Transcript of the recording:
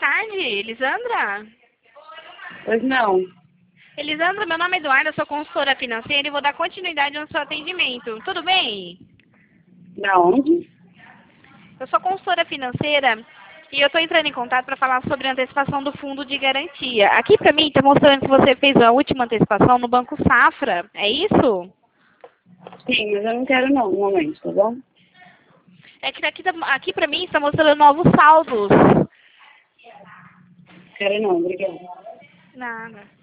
tarde, Elisandra. Pois não. Elisandra, meu nome é Eduarda, eu sou consultora financeira e vou dar continuidade no seu atendimento. Tudo bem? Da onde? Eu sou consultora financeira e eu estou entrando em contato para falar sobre a antecipação do fundo de garantia. Aqui para mim está mostrando que você fez a última antecipação no Banco Safra, é isso? Sim, mas eu não quero não, no momento, tá bom? É que aqui para mim está mostrando novos saldos. Quero não, obrigada. Nada.